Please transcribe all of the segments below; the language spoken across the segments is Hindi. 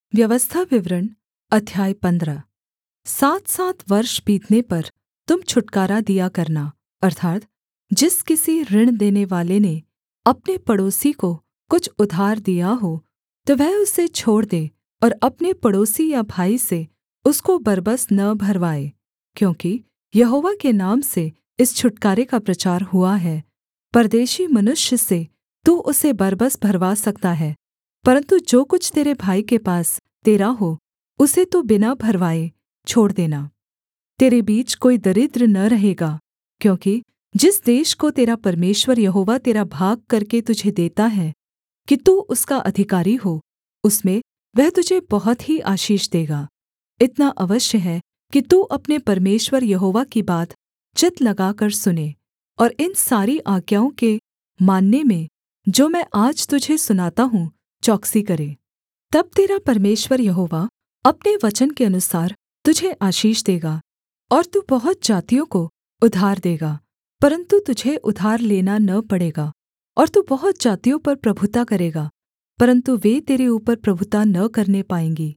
व्यवस्था विवरण अध्याय 15। 7 वर्ष बीतने पर तुम छुटकारा दिया करना, अर्थात् जिस किसी ऋण देनेवाले ने अपने पड़ोसी को कुछ उधार दिया हो, तो वह उसे छोड़ दे और अपने पड़ोसी या भाई से उसको बरबस न भरवाए, क्योंकि यहोवा के नाम से इस छुटकारे का प्रचार हुआ है। परदेशी मनुष्य से तू उसे बरबस भरवा सकता है, परन्तु जो कुछ तेरे भाई के पास तेरा हो, उसे तू बिना भरवाए छोड़ देना। तेरे बीच कोई दरिद्र न रहेगा, क्योंकि जिस देश को तेरा परमेश्वर यहोवा तेरा भाग करके तुझे देता है कि तू उसका अधिकारी हो, उसमें वह तुझे बहुत ही आशीष देगा। इतना अवश्य है कि तू अपने परमेश्वर यहोवा की बात चित्त लगाकर सुने और इन सारी आज्ञाओं के मानने में जो मैं आज तुझे सुनाता हूँ चौकसी करे। तब तेरा परमेश्वर यहोवा अपने वचन के अनुसार तुझे आशीष देगा और तू बहुत जातियों को उधार देगा, परन्तु तुझे उधार लेना न पड़ेगा। और तू बहुत जातियों पर प्रभुता करेगा, परन्तु वे तेरे ऊपर प्रभुता न करने पाएँगी।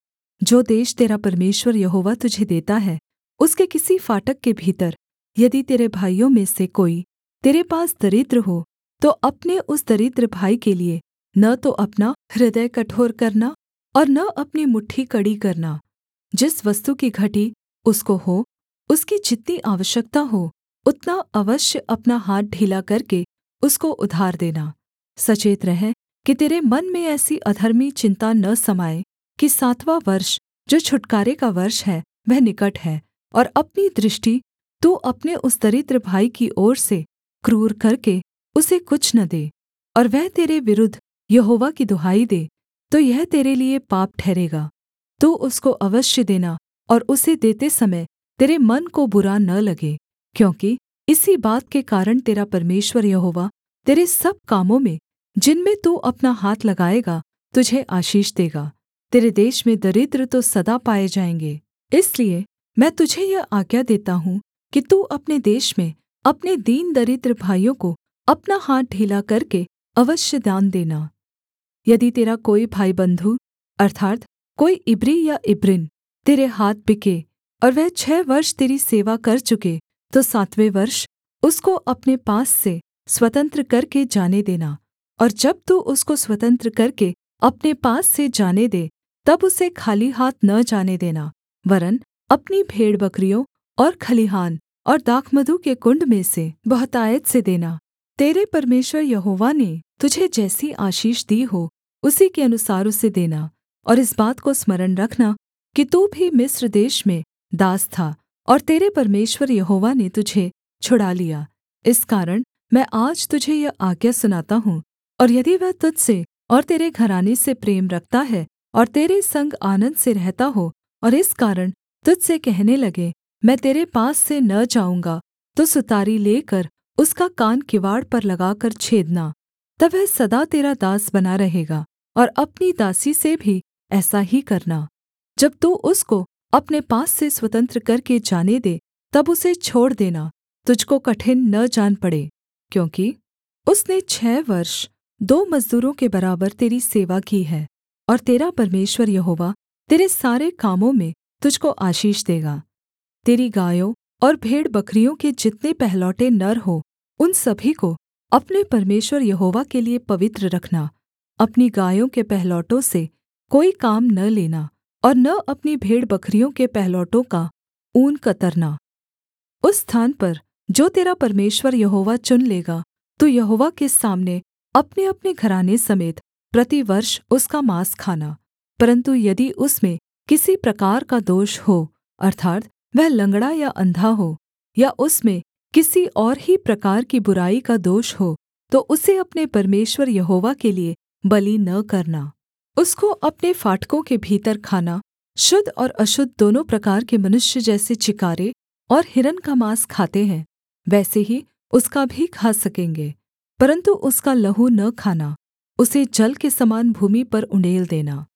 जो देश तेरा परमेश्वर यहोवा तुझे देता है, उसके किसी फाटक के भीतर यदि तेरे भाइयों में से कोई तेरे पास दरिद्र हो, तो अपने उस दरिद्र भाई के लिये न तो अपना हृदय कठोर करना और न अपनी मुट्ठी कड़ी करना। जिस वस्तु की घटी उसको हो, उसकी जितनी आवश्यकता हो, उतना अवश्य अपना हाथ ढीला करके उसको उधार देना। सचेत रह कि तेरे मन में ऐसी अधर्मी चिन्ता न समाए कि 7वाँ वर्ष जो छुटकारे का वर्ष है वह निकट है, और अपनी दृष्टि तू अपने उस दरिद्र भाई की ओर से क्रूर करके उसे कुछ न दे, और वह तेरे विरुद्ध यहोवा की दुहाई दे, तो यह तेरे लिये पाप ठहरेगा। तू उसको अवश्य देना, और उसे देते समय तेरे मन को बुरा न लगे, क्योंकि इसी बात के कारण तेरा परमेश्वर यहोवा तेरे सब कामों में जिनमें तू अपना हाथ लगाएगा तुझे आशीष देगा। तेरे देश में दरिद्र तो सदा पाए जाएँगे। इसलिए मैं तुझे यह आज्ञा देता हूँ कि तू अपने देश में अपने दीन दरिद्र भाइयों को अपना हाथ ढीला करके अवश्य दान देना। यदि तेरा कोई भाईबन्धु अर्थात् कोई इब्री या इब्रिन तेरे हाथ बिके और वह 6 वर्ष तेरी सेवा कर चुके, तो 7वें वर्ष उसको अपने पास से स्वतंत्र करके जाने देना। और जब तू उसको स्वतंत्र करके अपने पास से जाने दे, तब उसे खाली हाथ न जाने देना, वरन् अपनी भेड़बकरियों और खलिहान और दाखमधु के कुण्ड में से बहुतायत से देना। तेरे परमेश्वर यहोवा ने तुझे जैसी आशीष दी हो, उसी के अनुसार उसे देना। और इस बात को स्मरण रखना कि तू भी मिस्र देश में दास था, और तेरे परमेश्वर यहोवा ने तुझे छुड़ा लिया। इस कारण मैं आज तुझे यह आज्ञा सुनाता हूँ, और यदि वह तुझ से और तेरे घराने से प्रेम रखता है और तेरे संग आनन्द से रहता हो, और इस कारण तुझ से कहने लगे मैं तेरे पास से न जाऊँगा, तो सुतारी लेकर उसका कान किवाड़ पर लगाकर छेदना। तब वह सदा तेरा दास बना रहेगा। और अपनी दासी से भी ऐसा ही करना। जब तू उसको अपने पास से स्वतंत्र करके जाने दे, तब उसे छोड़ देना, तुझको कठिन न जान पड़े, क्योंकि उसने 6 वर्ष 2 मजदूरों के बराबर तेरी सेवा की है। और तेरा परमेश्वर यहोवा तेरे सारे कामों में तुझको आशीष देगा। तेरी गायों और भेड़बकरियों के जितने पहलौठे नर हो, उन सभी को अपने परमेश्वर यहोवा के लिये पवित्र रखना। अपनी गायों के पहलौठों से कोई काम न लेना, और न अपनी भेड़बकरियों के पहलौठों का ऊन कतरना। उस स्थान पर जो तेरा परमेश्वर यहोवा चुन लेगा, तू यहोवा के सामने अपने-अपने घराने समेत प्रतिवर्ष उसका माँस खाना। परन्तु यदि उसमें किसी प्रकार का दोष हो, अर्थात् वह लँगड़ा या अंधा हो, या उसमें किसी और ही प्रकार की बुराई का दोष हो, तो उसे अपने परमेश्वर यहोवा के लिये बलि न करना। उसको अपने फाटकों के भीतर खाना। शुद्ध और अशुद्ध दोनों प्रकार के मनुष्य जैसे चिकारे और हिरन का माँस खाते हैं, वैसे ही उसका भी खा सकेंगे, परन्तु उसका लहू न खाना। उसे जल के समान भूमि पर उण्डेल देना।